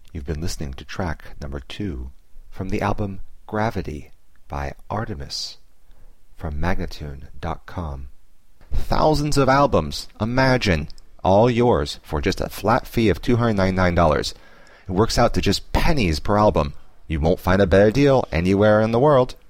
You've been listening to track number 2 from the album Gravity by Artemis from Magnatune.com. Thousands of albums, imagine, all yours for just a flat fee of $299. It works out to just pennies per album. You won't find a better deal anywhere in the world.